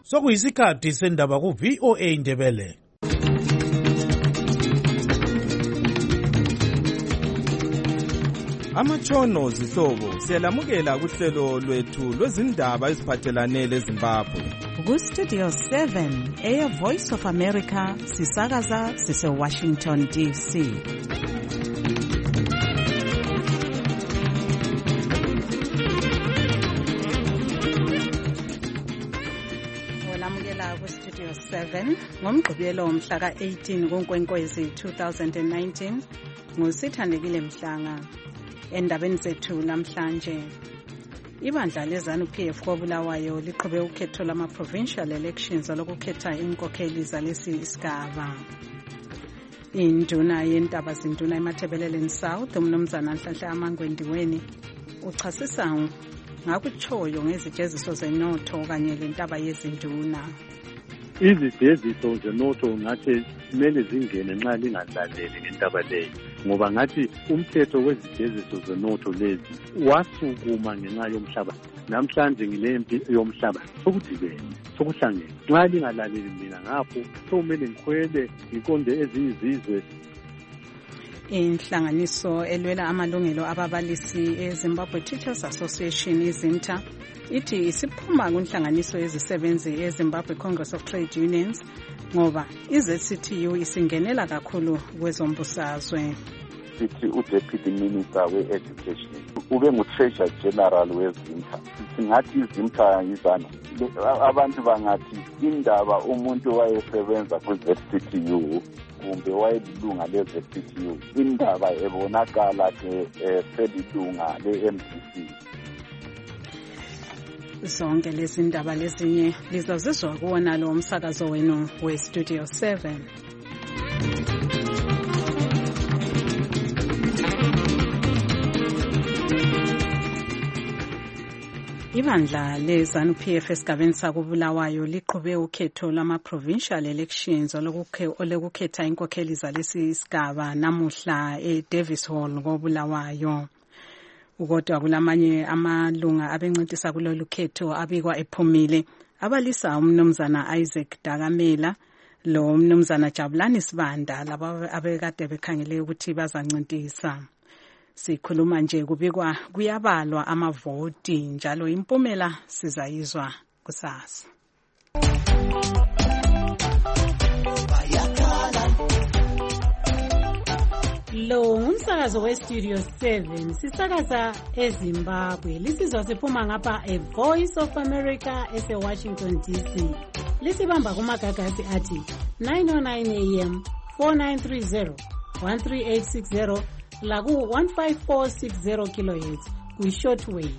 sokuyisikhathi sendaba ku-VOA Indebele. Amatshono zihlobo siyalamukela kuhlelo lwethu lwezindaba eziphathelane leZimbabwe. Ku-Studio 7 Air Voice of America sisakaza sise-Washington DC. Olamukela ku-Studio 7 ngomgqibelo mhla ka-18 kuNkwenkwezi 2019 ngusithandekile Mhlanga. Endabeni zethu namhlanje, ibandla leZANU-PF koBulawayo liqhube ukhetho lama-provincial elections olokukhetha inkokheli zalesi isigaba. Induna yentaba zinduna eMathebeleleni South, umnumzana Nhlanhla Amangwendiweni, uchasisa ngakutshoyo ngezijeziso zenotho kanye lentaba yezinduna. Izijeziso zenotho ngathi kumele zingene nxa lingalaleli ngentaba leyo, ngoba ngathi umthetho wezijeziso zenotho lezi wasukuma ngenxa yomhlaba. Namhlanje ngilempi yomhlaba sokudibene sokuhlangene. Nxa lingalaleli mina ngapho sokumele ngikhwele ngiqonde ezinye izizwe. Inhlanganiso elwela amalungelo ababalisi eZimbabwe Teachers Association iZINTA ithi isiphuma kunhlanganiso yezisebenzi eZimbabwe Congress of Trade Unions ngoba iZCTU isingenela kakhulu kwezombusazwe. Sithi uDeputy Minister we-Education ube ngu-Treasurer General weZINTA. Singathi iZINTA yizana. Abantu bangathi indaba umuntu wayesebenza kwi-ZCTU kumbe wayelilunga le-ZCTU, indaba ebonakala ke selilunga le-MDC. Zonke lezi ndaba lezinye lizazizwa kuwona lo umsakazo wenu we-Studio 7. Ibandla leZANU-PF esigabeni sakoBulawayo liqhube ukhetho lama-provincial elections olokukhetha inkokheli zalesi isigaba namuhla eDavis Hall koBulawayo. Ukodwa kulamanye amalunga abencintisa kulolu khetho abikwa ephumile abalisa umnumzana Isaac Dakamela lo umnumzana Jabulani Sibanda laba abekade bekhangele ukuthi bazancintisa. Sikhuluma nje kubikwa kuyabalwa amavoti njalo impumela sizayizwa kusasa. Lo umsakazo we-Studio 7 sisakaza eZimbabwe. Lisizwa siphuma ngapha eVoice of America ese-Washington DC. Lisibamba kumagagasi athi 909 AM 4930 13860 laku 15460 kHz kwi-shortwave.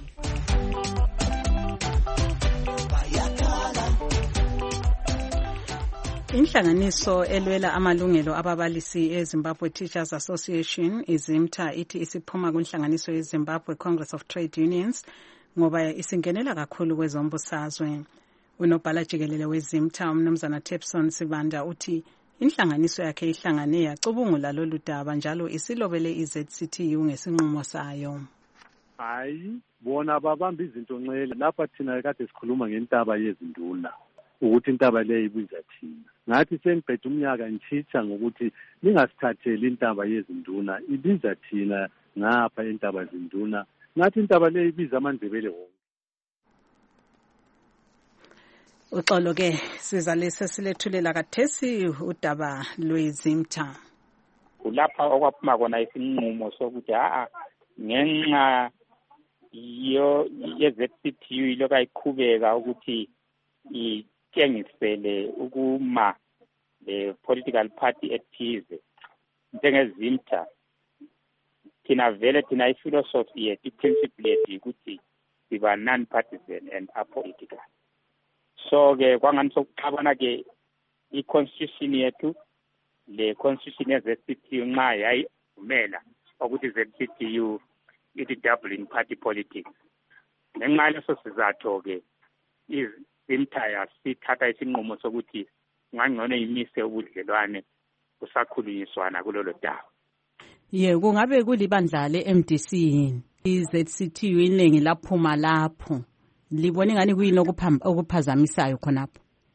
Inhlanganiso elwela amalungelo ababalisi eZimbabwe Teachers Association iZINTA ithi isiphuma kunhlanganiso yeZimbabwe Congress of Trade Unions ngoba isingenela kakhulu kwezombusazwe. Unobhala jikelele weZINTA umnumzana Tepson Sibanda uthi inhlanganiso yakhe ihlangane yacubungula lolu daba njalo isilobele iZCTU ngesinqumo sayo. Hayi, bona babamba izinto nxele lapha thina kade sikhuluma ngentaba yezinduna ukuthi intaba leyo ibiza thina. Ngathi sengiqeda umnyaka ngitshitsha ngokuthi ningasithatheli intaba yezinduna ibiza thina ngapha intaba zinduna. Ngathi intaba leyo ibiza amanDebele wonke. Uxolo ke sizalise silethulela kathesi udaba lweZINTA. Kulapha okwaphuma kona isinqumo sokuthi ngenxa ye-ZCTU iloka iqhubeka ukuthi itshengisele ukuma le political party ethize njengeZINTA. Thina iphilosophy yethu, iprinciple yethu ukuthi siba non-partisan and apolitical. So ke kwangani sokuxabana ke i-constitution yethu le constitution ye-ZCTU nxa yayivumela ukuthi ZCTU ithi double in party politics. Ngenxa leso sizathu ke iZINTA yasithatha isinqumo sokuthi ngangcono imise ubudlelwane kusakhulunyiswana kulolo daba. Kungabe kulibandla le-MDC yini? iZCTU iningi laphuma lapho. Libone ngani kuyini okuphazamisayo khonapho?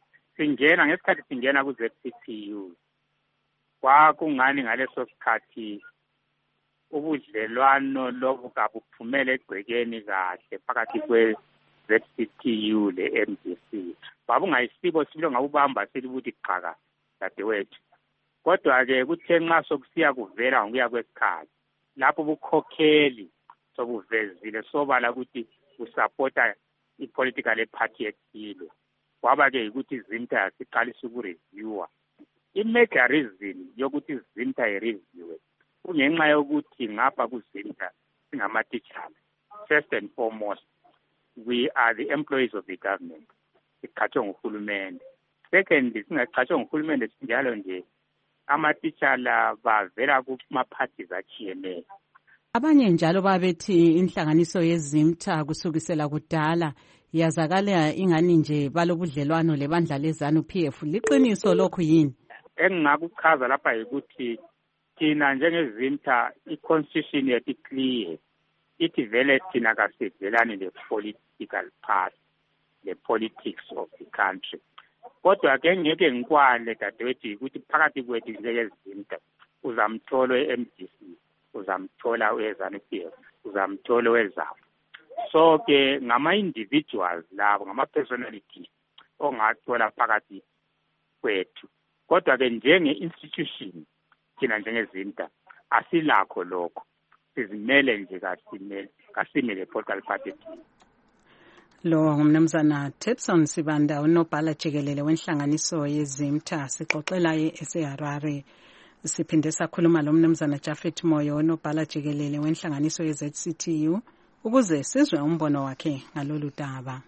ngesikhathi singena ku-ZCTU kwakungani ngaleso sikhathi ubudlelwano lobu kabuphumele egcekeni kahle phakathi kwe-ZCTU le-MDC. Babungayisibo sibilo ngabubamba selibuthi qhaka dadewethu. Kodwa-ke kuthe nxa sokusiya kuvela ngokuya kwesikhathi lapho bukhokheli sobuvezile sobala ukuthi usapota i-political party ethile. Kwaba-ke ukuthi iZimta yasiqalisa ukureviewa. I-major reason yokuthi iZimta ireviewe kungenxa yokuthi ngapha kuZimta singamatitshala. First and foremost, we are the employees of the government. Siqhatshwe nguhulumende. Secondly, singaqhatshwe nguhulumende sinjalo nje amatitshala bavela kuma-parties atshiyeneyo. Abanye njalo babethi inhlanganiso yeZimta kusukisela kudala yazakala ingani nje balobudlelwano lebandla leZANU PF. Liqiniso lokhu yini? Engingakuchaza lapha yikuthi thina njengeZimta i-constitution yethu clear. Ithi vele thina kasivelani le-political party, le-politics of the country. Kodwa-ke ngeke ngikwale dadewethu ukuthi phakathi kwethu njengeZimta uzamthola e-MDC, uzamthola we-ZANU PF, uzamthola we-ZAPU. So-ke ngama-individuals labo, ngama-personalities ongathola phakathi kwethu. Kodwa-ke njenge-institution thina njengeZimta asilakho lokho. Sizimele nje kasimele political party. Lo ngumnumzana Tepson Sibanda unobhala jikelele wenhlanganiso yeZimta sixoxela eHarare. Siphinde sakhuluma lo mnumzana Japhet Moyo unobhala jikelele wenhlanganiso yeZCTU ukuze sizwe umbono wakhe ngalolu daba.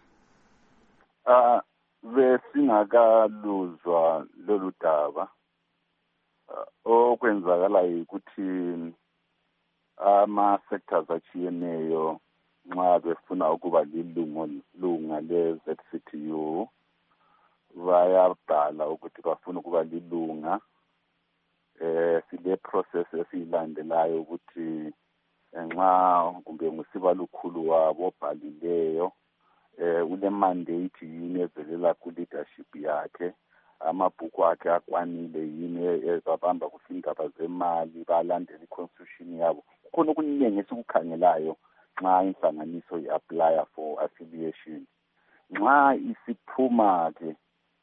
Besingakaluzwa lolu daba. Okwenzakala ukuthi ama-sectors atshiyeneyo nxa befuna ukuba lilunga le-ZCTU bayabhala ukuthi bafuna ukuba lilunga. Sile process esiyilandelayo ukuthi nxa kumbe ngusiba lukhulu wabo obhalileyo ule mandate yini evelela ku-leadership yakhe, amabhuku akhe akwanile yini ezabamba kuzindaba zemali, balandela i-constitution yabo. Kukhona okuningi esikukhangelayo nxa inhlanganiso i-apply for affiliation. Nxa isiphuma-ke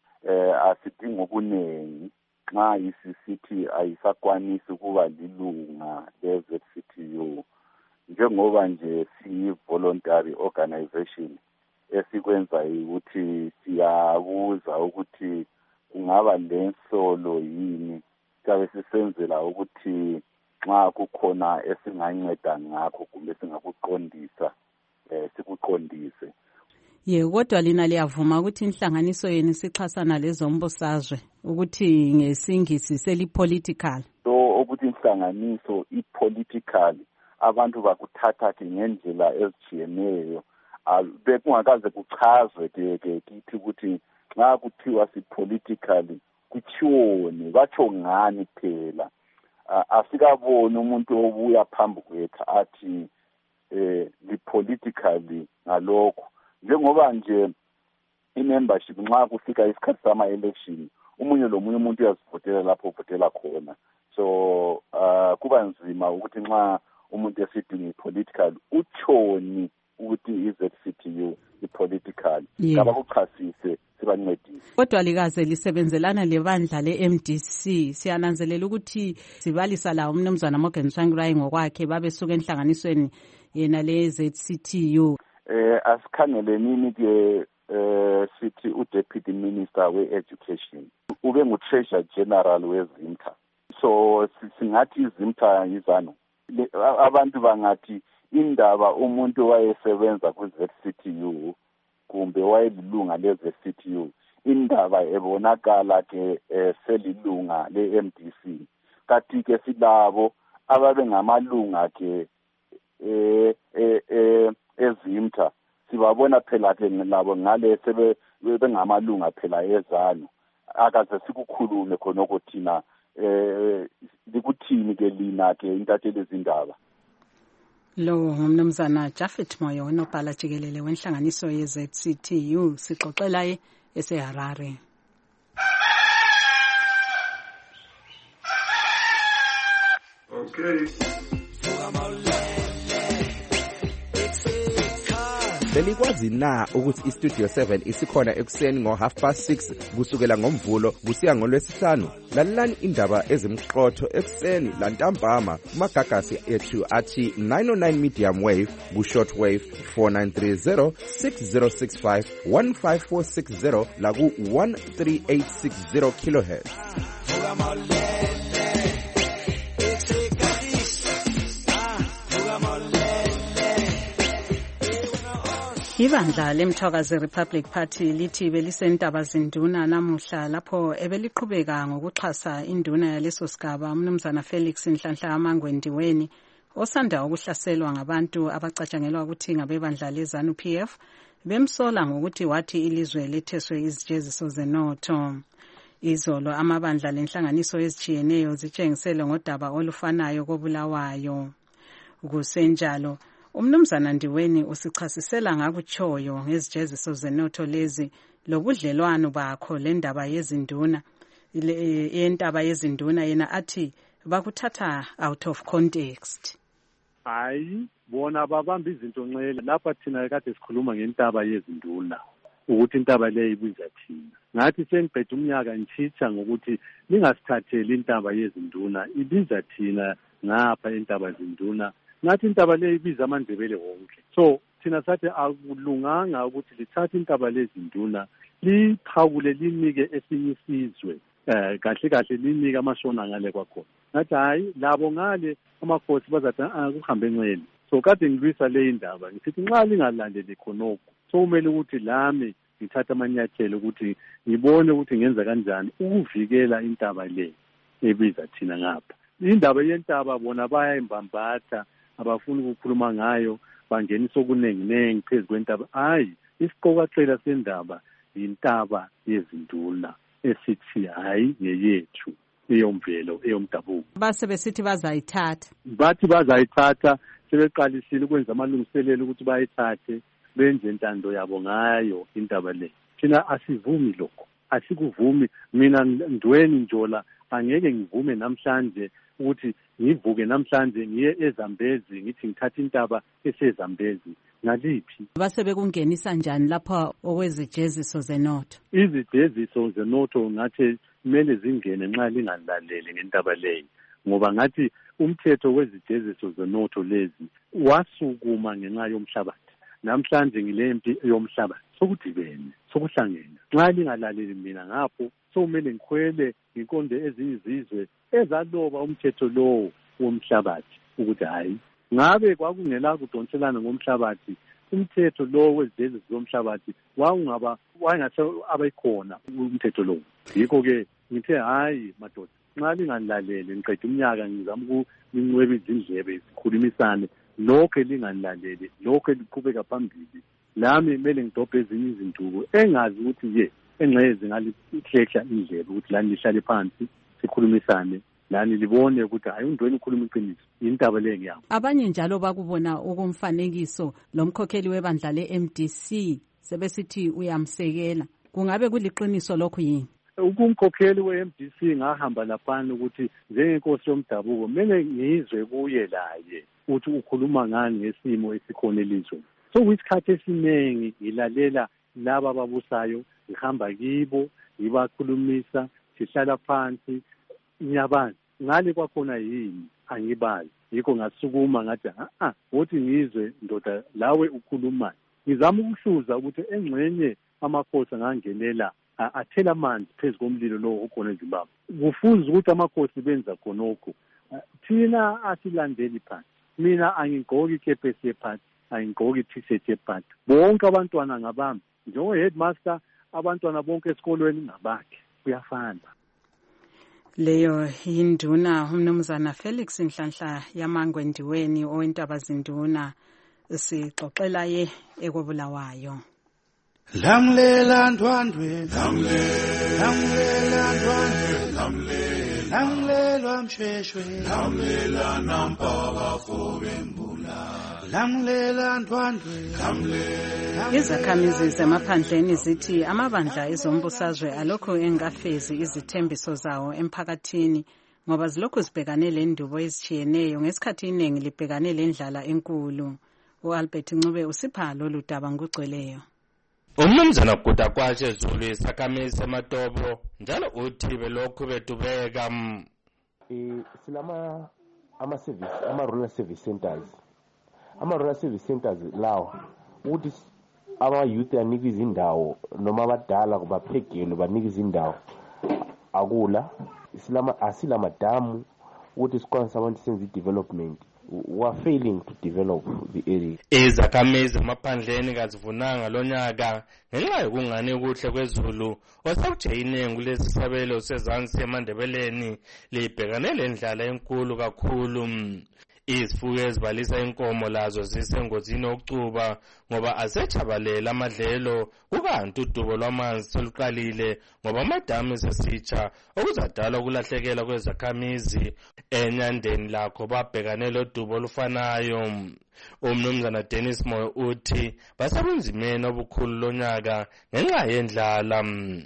asidingi okuningi. Nxa isisithi ayisakwanisi ukuba lilunga le-ZCTU njengoba nje siyi-voluntary organization esikwenzayo ukuthi siyabuza ukuthi kungaba lensolo yini siyabe sisenzela ukuthi nxa kukhona esinganceda ngakho kumbe singakuqondisa sikuqondise. Kodwa lina liyavuma ukuthi inhlanganiso yenu sixhasana lezombusazwe ukuthi ngesingisi seli-political? So ukuthi inhlanganiso i-political abantu bakuthatha ke ngendlela ezitshiyeneyo. Bekungakaze kuchazwe ke kithi ukuthi nxa kuthiwa si-politically kutshiwoni, batsho ngani phela. Asikaboni umuntu obuya phambi kwethu athi li-politically ngalokho. Njengoba nje i-membership nxa kufika isikhathi sama-election umunye lomunye umuntu uyazivotela lapho uvotela khona. So kuba nzima ukuthi nxa umuntu esidinga i-political utshoni ukuthi i-ZCTU i-political. Kabakuchasise sibancedise. Kodwa likaze lisebenzelana lebandla le-MDC siyananzelela ukuthi sibalisa la umnumzana Morgan Tsvangirai ngokwakhe babesuka enhlanganisweni yena le-ZCTU. Asikhangelenini ke sithi u-Deputy Minister we-Education ube ngu-Treasurer General weZimta. So singathi iZimta yizanu. Abantu bangathi indaba umuntu wayesebenza ku-ZCTU kumbe wayelilunga le-ZCTU, indaba ebonakala ke selilunga le-MDC. Kanti ke silabo ababe ngamalunga ke eZimta sibabona phela ke labo ngale bengamalunga phela eZANU. Akaze sikukhulume khonoko thina likuthini ke lina ke intatheli izindaba. Lo ngumnumzana Japhet Moyo unobhala jikelele wenhlanganiso ye-ZCTU sixoxela eseHarare. Okay. Belikwazi na ukuthi iStudio 7 isikhona ekuseni ngo6:30 kusukela ngoMvulo kusiya ngoLwesihlanu? Lalelani indaba ezimqotho ekuseni lantambama kumagagasi ethu athi 909 medium wave ku-short wave 4930 6065 15460 la ku-13860 kilohertz. Ibandla lemthwakazi Republic Party lithi belisentaba zinduna namuhla lapho ebeliqhubeka ngokuxhasa induna yaleso sigaba umnumzana Felix Nhlanhla Mangwendiweni osanda ukuhlaselwa ngabantu abacatshangelwa ukuthi ngabebandla lezanu PF bemsola ngokuthi wathi ilizwe letheswe izijeziso zenotho. Izolo amabandla lenhlanganiso ezijiyeneyo zitshengisele ngodaba olufanayo kobulawayo. Kusenjalo umnumzana Ndiweni usichasisela ngakutshoyo ngezijeziso zenotho lezi lobudlelwano bakho lendaba yezinduna yentaba yezinduna yena athi bakuthatha out of context. Hayi bona babamba izinto nxele lapha thina kade sikhuluma ngentaba yezinduna ukuthi intaba le ibiza thina. Ngathi sengiphethe umnyaka ngitshitha ngokuthi ningasithatheli intaba yezinduna ibiza thina ngapha intaba zinduna. Ngathi intaba le ibiza amandebele wonke. So thina sathi akulunganga ukuthi lithathe intaba lezinduna liphawule linike esinye isizwe kahle kahle linike amashona ngale kwakhona. Ngathi hayi labo ngale amakhosi bazathi akuhambe nxele. So kade ngilwisa le indaba ngithi nxa lingalandeli khonokho so kumele ukuthi lami ngithatha amanyathelo ukuthi ngibone ukuthi ngenza kanjani ukuvikela intaba le ebiza thina ngapha. Indaba yentaba bona bayayimbambatha abafuna ukukhuluma ngayo bangenisa okunenginengi phezu kwentaba. Hayi isiqoqaqela sendaba yintaba yezinduna esithi hayi ngeyethu eyomvelo eyomdabuko. Base besithi bazayithatha. Bathi bazayithatha sebeqalisile ukwenza amalungiselelo ukuthi bayithathe benze intando yabo ngayo intaba le. Thina asivumi lokho. Asikuvumi. Mina Ndweni Njola angeke ngivume namhlanje ukuthi ngivuke namhlanje ngiye eZambezi ngithi ngithatha intaba eseZambezi ngaliphi. Base bekungenisa njani lapha okwezijeziso zenotho? Izijeziso zenotho ngathi kumele zingene nxa lingalaleli ngentaba leyo ngoba ngathi umthetho wezijeziso zenotho lezi wasukuma ngenxa yomhlabathi. Namhlanje ngilempi yomhlabathi sokudibene sokuhlangene. Nxa lingalaleli mina ngapho so kumele ngikhwele ngiqonde ezinye izizwe ezaloba umthetho lowo womhlabathi ukuthi hayi ngabe kwakungela kudonselana ngomhlabathi umthetho lowo wezijeziso zomhlabathi wangase abayikhona umthetho lowo. Yikho ke ngithe hayi madoda nxa linganilalele ngiqeda umnyaka ngizama ukunweba izindlebe sikhulumisane lokho linganilalele lokho liqhubeka phambili lami kumele ngidobhe ezinye izinduku engazi ukuthi engceze ngalihlehla indlebe ukuthi lani lihlale phansi sikhulumisane lani libone ukuthi hayi uNdweni ukhuluma iqiniso intaba le ngiyami. Abanye njalo bakubona okumfanekiso lomkhokheli webandla leMDC sebesithi uyamsekela. Kungabe kuliqiniso lokho yini? Ukumkhokheli weMDC ngahamba laphana ukuthi njengenkosi yomdabuko kumele ngizwe kuye laye ukuthi ukhuluma ngani ngesimo esikhona elizweni. So kwisikhathi esiningi ngilalela laba ababusayo ngihamba kibo ngibakhulumisa sihlala phansi ngiyabazi ngale kwakhona yini angibazi. Yikho ngasukuma ngathi ukuthi ngizwe ndoda lawe ukhuluma ngizama ukuhluza ukuthi engxenye amakhosi angangenela athela amanzi phezu komlilo lo okhona eZimbabwe. Kufuze ukuthi amakhosi benza khonokho. Thina asilandeli phansi. Mina angigqoki ikepesi yephansi angigqoki i-t-shirt yephansi. Bonke abantwana ngabami njengo-headmaster abantwana bonke esikolweni ngabakhe kuyafana. Leyo yinduna umnumzana Felix Nhlanhla Mangwendiweni owentaba zinduna sixoxela ye ekobulawayo. Lamlela Ndwandwe lamlela Ndwandwe lamlela Msheshwe lamlela Nampaba Fobembula lamlela Ndwandwe lamlela. Izakhamizi zemaphandleni zithi amabandla ezombusazwe alokho engafezi izithembiso zawo emphakathini ngoba zilokhu zibhekane lendubo ezitshiyeneyo ngesikhathi iningi libhekane lendlala enkulu. U-Albert Ncube usipha lolu daba ngokugcweleyo. Umnumzana Gudakwashe Zulu isakhamizi seMatobo njalo uthi belokhu bedubeka. Silama rural service centers. Rural service centers lawo ukuthi ama-youth anika izindawo noma abadala kubaphegelo banika izindawo akula asilamadamu ukuthi sikwanise abantu senze i-development. We are failing to develop the area. Izakhamizi emaphandleni kazivunanga lonyaka ngenxa yokungani kuhle kwezulu osakuthe iningi kulesisabelo sezansi eMandebeleni libhekane lendlala enkulu kakhulu. Izifuyo ezibalisa inkomo lazo zisengozini yokucuba ngoba asechabalela amadlelo kukanti udubo lwamanzi seluqalile ngoba amadamu sesitsha okuzadala ukulahlekela kwezakhamizi enyandeni lakho babhekane lodubo olufanayo. Umnumzana Dennis Moyo uthi basebenzimeni obukhulu lonyaka ngenxa yendlala.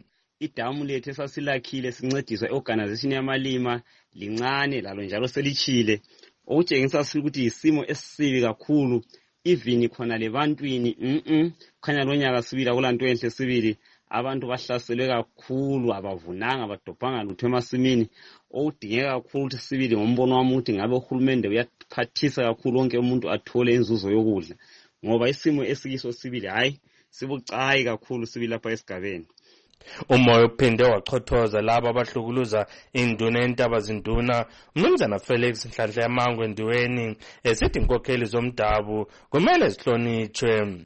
Idamu lethu esasilakhile sincediswa i-organization yamalima lincane lalo njalo selichile. Okutshengisa ukuthi isimo esisibi kakhulu even khona lebantwini khanya lonyaka sibili akulanto enhle sibili abantu bahlaselwe kakhulu abavunanga badobhanga lutho emasimini. Okudingeka kakhulu ukuthi sibili ngombono wami ukuthi ngabe uhulumende uyaphathisa kakhulu wonke umuntu athole inzuzo yokudla ngoba isimo esikiso sibili hayi sibucayi kakhulu sibili lapha esigabeni. Umoya uphinde wachothoza laba abahlukuluza induna entaba zinduna umnumzana Felix Nhlanhla yaMango endiweni esithi inkokheli zomdabu kumele zihlonitshwe.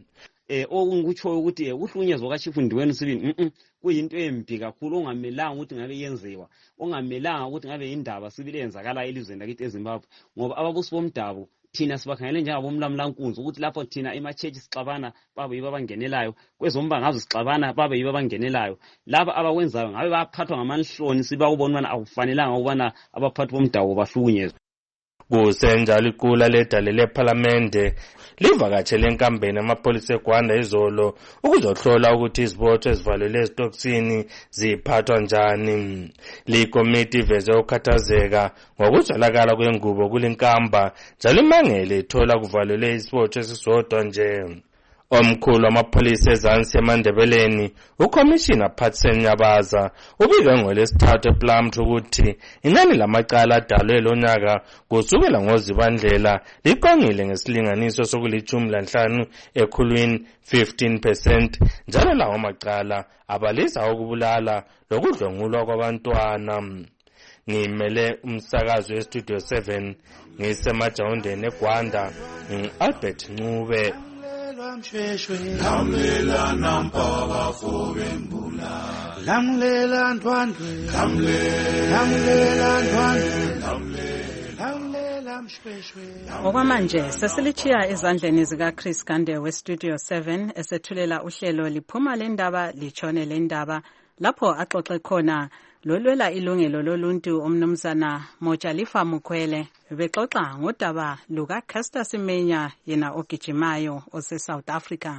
Okutsho ukuthi uhlunyezwa kaChief Ndiweni sibili kuyinto embi kakhulu ongamelanga ukuthi ngabe yenziwa ongamelanga ukuthi ngabe indaba sibili yenzakala elizweni lakithi eZimbabwe ngoba ababusi bomdabu thina sibakhangele njengabomlamlankunzi ukuthi lapho thina emachechi sixabana babe yibo abangenelayo kwezombangazwe sixabana babe yibo abangenelayo laba abakwenzayo ngabe baphathwa ngamanhloni sibakubona akufanelanga ukubana abaphathi bomdabu bahlukunyezwe. Kusenjalo iqula ledale lePhalamende livakatshele enkambeni amapholisa eGwanda izolo ukuzohlola ukuthi izibotho ezivalelwe ezitokisini ziphathwa njani. Likomiti iveze ukukhathazeka ngokuzwalakala kwengubo kulinkamba njalo imangele ithola kuvalelwe isibotho esisodwa nje. Omkhulu wamapholisa ezansi eMandebeleni uCommissioner Patsen Nyabaza ubike ngolesithathu ePlumtree ukuthi inani lamacala adalwe lonyaka kusukela ngoZibandlela liqongile ngesilinganiso sokulithumi ekhulwini 15% njalo lawo macala abalisa ukubulala lokudlwengulwa kwabantwana. Ngimele umsakazo weStudio 7 ngisemajawundeni eGwanda Albert Ncube. Lamlela nampaka fobembula lamlela ntwandwe lamlela ntwandwe lamlela mshweshwe. Okwamanje sesilichiya ezandleni zikaChris Gande weStudio 7 esethulela uhlelo liphuma lendaba lichone lendaba lapho axoxe khona lolwela ilungelo loluntu umnumzana Mojalifa Mukwele bexoxa ngodaba luka Caster Semenya yena ogijimayo ose South Africa.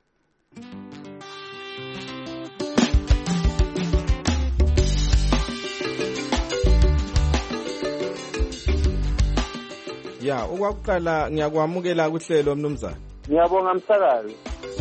Ya okwakuqala ngiyakwamukela kuhlelo mnumzana. Ngiyabonga msakazi.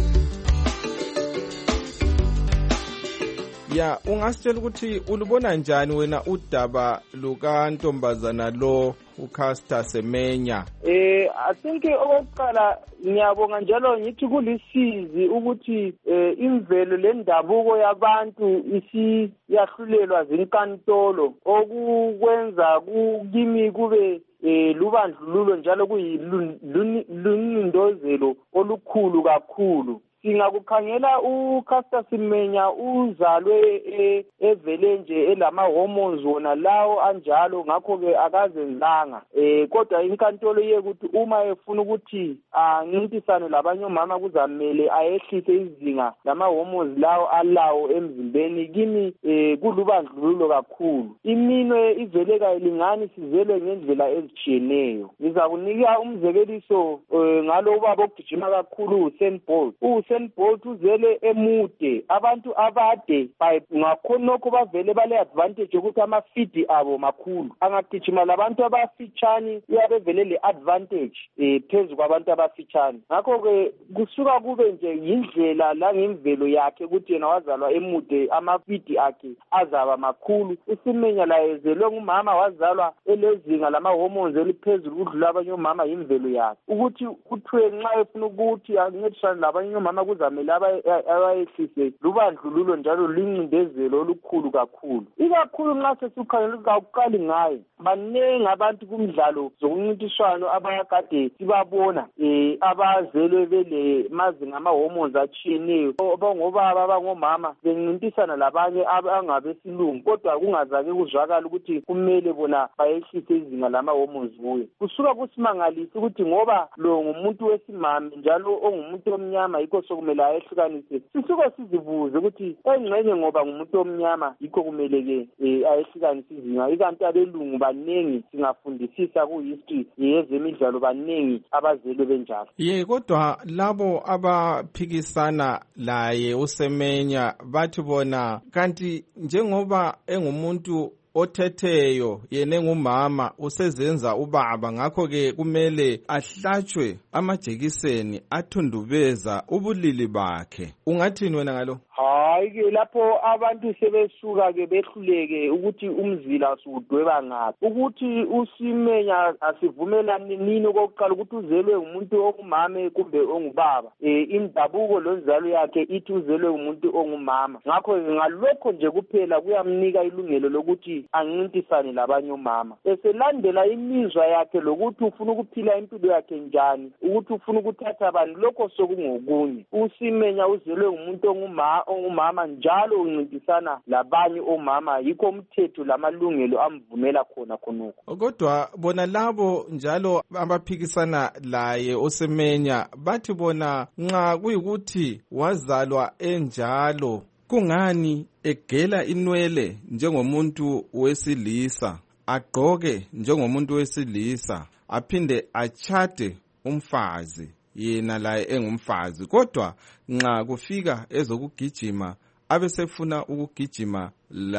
Ya ungasitshela ukuthi ulubona njani wena udaba luka ntombazana lo uCaster Semenya? I think okokuqala ngiyabonga njalo ngithi kulisizi ukuthi imvelo lendabuko yabantu isiyahlulelwa zinkantolo okukwenza kimi kube lubandlululo njalo kuyilunindozelo olukhulu kakhulu. Singakukhangela uCaster Semenya uzalwe evele nje elama hormones wona lawo anjalo ngakho ke akazenzanga kodwa inkantolo yekuthi uma efuna ukuthi ngintisane labanye omama kuzamele ayehlise izinga lama hormones lawo alawo emzimbeni kimi kulubandlululo kakhulu. Iminwe ivele kayilingani sizelwe ngendlela ezitshiyeneyo. Ngizakunika umzekeliso ngalo ubaba ogijima kakhulu uSaint Bolt. u-Usain Bolt uzele emude, abantu abade ngakhonokho bavele bale-advantage yokuthi ama-feed abo makhulu. Angagijima labantu abafitshane uyabe vele le-advantage phezu kwabantu abafitshane. Ngakho-ke kusuka kube nje yindlela langemvelo yakhe ukuthi yena wazalwa emude, ama-feed akhe azaba makhulu. uSimenya laye ezelwe ngumama wazalwa elezinga lama-hormones eliphezulu ukudlula abanye omama, yimvelo yakhe. Ukuthi kuthiwe nxa efuna ukuthi ancedisane labanye omama kuzamele abayehlise lubandlululo njalo lincindezelo olukhulu kakhulu. Ikakhulu nxa sesikhangela ukuthi akuqali ngaye. Banengi abantu kumdlalo zokuncintiswano abakade sibabona abazelwe bele mazinga ama-hormones atshiyeneyo, abangobaba abangomama bencintisana labanye abangabesilungu, kodwa kungazake kuzwakala ukuthi kumele bona bayehlise izinga lama-hormones kuye. Kusuka kusimangalisa ukuthi ngoba lo ngumuntu wesimame njalo ongumuntu omnyama yikho sokumele ayehlukanise. Sisuke sizibuze ukuthi engxenye ngoba ngumuntu omnyama yikho kumele-ke ayehlukanise izinga, ikanti abelungu banengi singafundisisa ku-history yezemidlalo banengi abazelwe benjalo. Kodwa labo abaphikisana laye uSemenya bathi bona kanti njengoba engumuntu othetheyo yena engumama usezenza ubaba, ngakho-ke kumele ahlatshwe amajekiseni athundubeza ubulili bakhe. Ungathini wena ngalo? Hayi-ke lapho abantu sebesuka-ke behluleke ukuthi umzila siwudweba ngaphi, ukuthi uSimenya asivumelani nini okokuqala ukuthi uzelwe umuntu ongumame kumbe ongubaba. Indabuko lonzalo yakhe ithi uzelwe umuntu ongumama. Ngakho-ke ngalokho nje kuphela kuyamnika ilungelo lokuthi ancintisane labanye omama, eselandela imizwa yakhe lokuthi ufuna ukuphila impilo yakhe njani, ukuthi ufuna ukuthatha abantu, lokho sokungokunye. uSimenya uzelwe umuntu ongumama njalo uncintisana labanye omama, yikho umthetho lamalungelo amvumela khonokho. Kodwa bona labo njalo abaphikisana laye uSemenya bathi bona nxa kuyikuthi wazalwa enjalo kungani egela inwele njengomuntu wesilisa, agqoke njengomuntu wesilisa, aphinde achade umfazi yena laye engumfazi, kodwa nxa kufika ezokugijima abesefuna ukugijima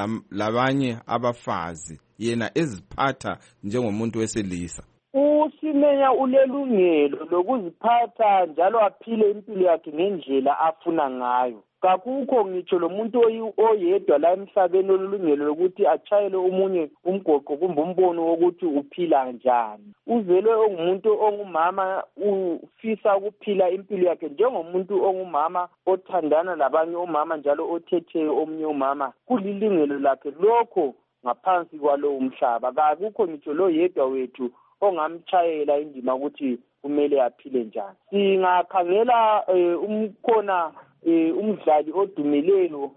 labanye abafazi yena eziphatha njengomuntu wesilisa? uSimenya ulelungelo lokuziphatha njalo aphile impilo yakhe ngendlela afuna ngayo. Kakukho ngitsho lo muntu oyedwa la emhlabeni olulungelo lokuthi achayele omunye umgoqo kumbe umbono wokuthi uphila njani. Uzelwe ongumuntu ongumama ufisa ukuphila impilo yakhe njengomuntu ongumama othandana labanye omama njalo othetheyo omunye umama, kulilungelo lakhe lokho ngaphansi kwalo umhlaba. Kakukho ngitsho lo yedwa wethu ongamchayela indima ukuthi kumele aphile njani. Singakhangela umkhona umdlali odumileyo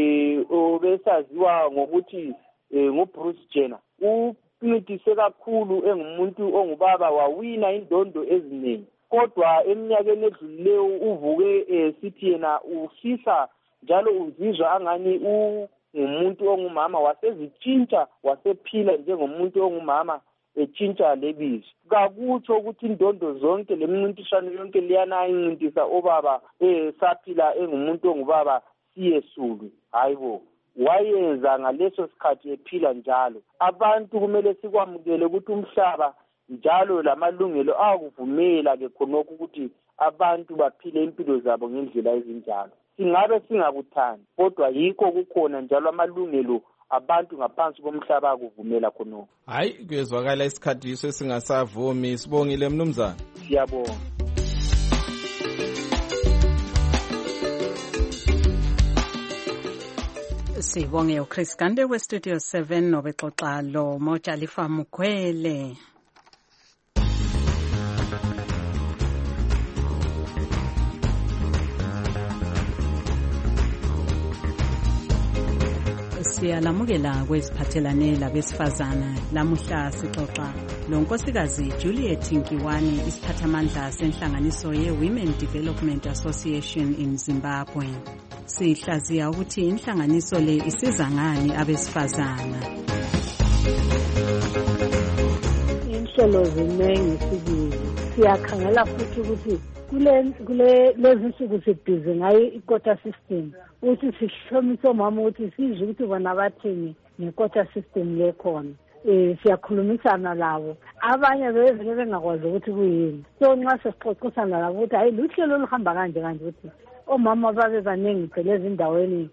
obesaziwa ngokuthi nguBruce Jenner. Uncintise kakhulu engumuntu ongubaba, wawina indondo eziningi, kodwa eminyakeni edlulileyo uvuke sithi yena ufisa njalo uzizwa angani ungumuntu ongumama, wasezitshintsha wasephila njengomuntu ongumama etshintsha lebizo. Kakutsho ukuthi indondo zonke lemincintiswano yonke liyana incintisa obaba saphila engumuntu ongubaba siyesulu. Hayibo, wayenza ngaleso sikhathi ephila njalo. Abantu kumele sikwamukele ukuthi umhlaba njalo lamalungelo akuvumela ke khonokho ukuthi abantu baphile impilo zabo ngendlela ezinjalo. Singabe singakuthandi, kodwa yikho kukhona njalo amalungelo abantu ngaphansi komhlaba akuvumela khonokho. Hayi, kuyezwakala isikhathi iso singasavumi. Sibongile mnumzana. Siyabonga. Sibonge uChris Gande weStudio 7 nobexoxa lo Mojalifa Mugwele. Siyalamukela kweziphathelane labesifazana. Lamuhla sixoxa lonkosikazi Juliet Nkiwani, isiphathamandla senhlanganiso ye-Women Development Association in Zimbabwe. Sihlaziya ukuthi inhlanganiso le isiza ngani abesifazana. Inhlelo ziningi sibili. siyakhangela futhi ukuthi lezi nsuku sibhizi ngayo i-quota system ukuthi sihlomise omama ukuthi sizwe ukuthi bona bathini nge-quota system lekhona. Siyakhulumisana labo abanye bevele bengakwazi ukuthi kuyini, so nxa sesixoxisana labo ukuthi hayi luhlelo oluhamba kanje ukuthi omama babe baningi phela ezindaweni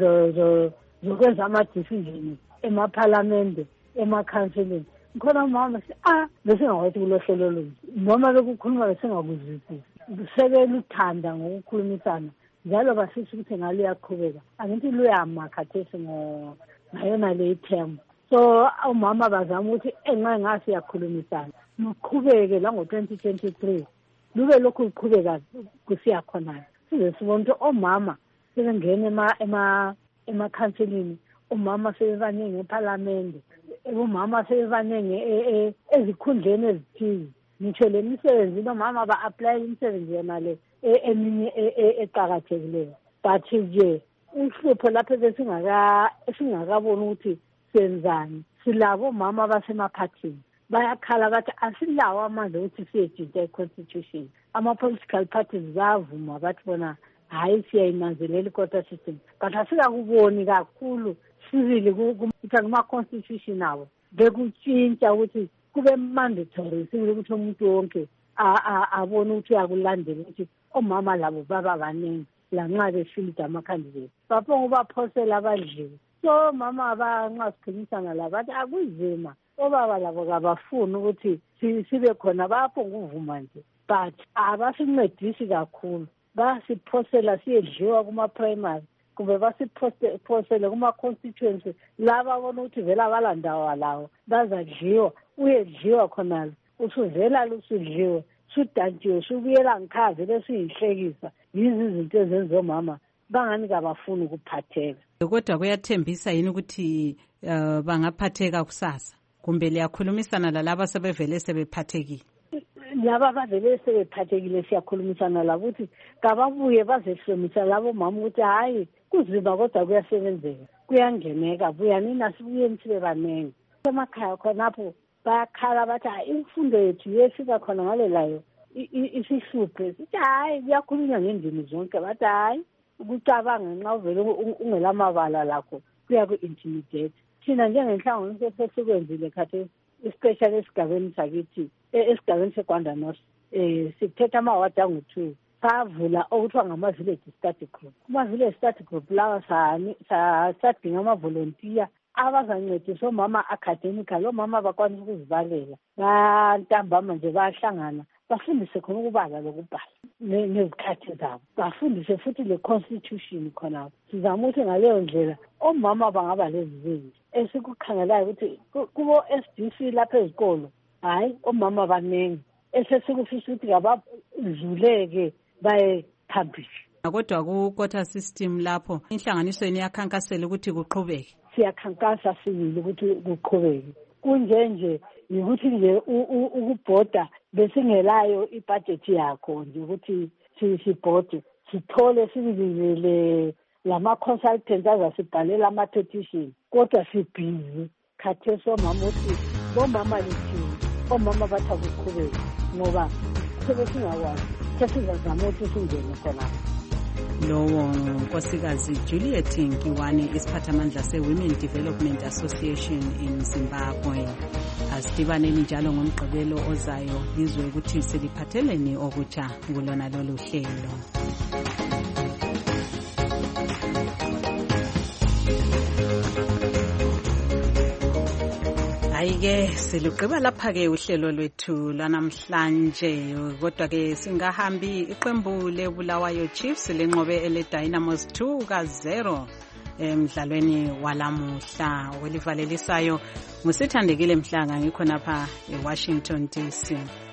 zokwenza ama-decision emaphalamende, emakhanseleni. Khona umama besingakwazi kulohlelo lunje noma bekukhuluma besingakuzwisisi, sebeluthanda ngokukhulumisana njalo basisho ukuthi ngalo uyaqhubeka. Angithi luyama khathesi ngayona le term. So umama bazama ukuthi enxa ngasi yakhulumisana muqhubeke la ngo-2023 lube lokhu luqhubeka kusiya khona size sibona ukuthi omama sebengena emakhanselini, omama sebebaningi ephalamende, omama sebebaningi ezikhundleni ezithize. Ngitsho le misebenzi nomama ba-apply imisebenzi yona le eminye eqakathekileyo, but nje uhlupho lapho esingakaboni ukuthi senzani. Silabo mama basemaphathini bayakhala bathi asilawo amandla ukuthi siyejinta i-constitution. Ama-political parties bayavuma bathi bona hayi siyayinanzelela i-quota system, but asikakuboni kakhulu sibili kuma-constitution abo bekutshintsha ukuthi kube mandatory sibili ukuthi umuntu wonke abone ukuthi uyakulandela ukuthi omama labo baba baningi lanxa befilda ama-candidate baphonga ubaphosela abadliwe. So mama abanxa sikhulumisana labo bathi akuzima, obaba labo kabafuni ukuthi sibe khona, bayaphonga uvuma nje, but abasincedisi kakhulu. Basiphosela siyedliwa kuma-primary kumbe basiphosele kuma-constituency laba bona ukuthi vele abalandawo lawo bazadliwa, uyedliwa khonalo usuvela lusudliwe sudantiwe subuyela ngikhazi lesiyinhlekisa. Yizi izinto ezenziwa omama bangani kabafuni ukuphatheka. Kodwa kuyathembisa yini ukuthi bangaphatheka kusasa kumbe liyakhulumisana lalaba sebevele sebephathekile? Laba bavele sebephathekile siyakhulumisana labo ukuthi kababuye bazehlomisa labo mama ukuthi hayi kuzima kodwa kuyasebenzeka, kuyangeneka, buyanini sibuyeni sibe baningi. Emakhaya khonapho bayakhala bathi hayi imfundo yethu yefika khona ngale layo isihluphe. Sithi hayi kuyakhulunywa ngendimi zonke, bathi hayi ukucabanga nxa uvele ungelamabala lakho kuyaku-intimidate. Thina njengenhlanganiso sesikwenzile khathesi, especially esigabeni sakithi, esigabeni seGwanda North, sithetha amawadi angu-2 savula okuthiwa ngama-village study group. Ama-village study group lawa sadinga amavolontiya abazancedisa omama academical, omama bakwanisa ukuzibalela bantambama nje bayahlangana bafundise khona ukubala lokubhala nezikhathi zabo, bafundise futhi le-constitution khonapho. Sizama ukuthi ngaleyo ndlela omama bangaba lezi zinto esikukhangelayo ukuthi kubo-SDC lapha ezikolo hayi omama baningi esesikufisa ukuthi kabadluleke baye phambili. Kodwa ku-quota system lapho inhlanganisweni yakhankasela ukuthi kuqhubeke. Siyakhankasa sibili ukuthi kuqhubeke. Kunjenje yikuthi nje ukubhoda besingelayo ibudget yakho nje ukuthi sibhode sithole sibizele lama-consultants azasibhalela ama-petition, kodwa sibhizi khathesi omama ukuthi bomama lithini, omama bathi akuqhubeke ngoba sebesingakwazi sesizazama ukuthi singene khonapho. Lowo nkosikazi Juliet Nkiwane, isiphathamandla se-Women Development Association in Zimbabwe. Asidibaneni njalo ngomgqibelo ozayo lizwe ukuthi seliphatheleni okutsha kulona lolu hlelo. Ayike siluqhiba lapha-ke uhlelo lwethu lanamhlanje, kodwa-ke singahambi iqembu lebulawayo Chiefs lenqobe ele-Dynamos 2-0 emdlalweni walamuhla. Olivalelisayo ngusithandekile Mhlanga, ngikhonapha eWashington DC.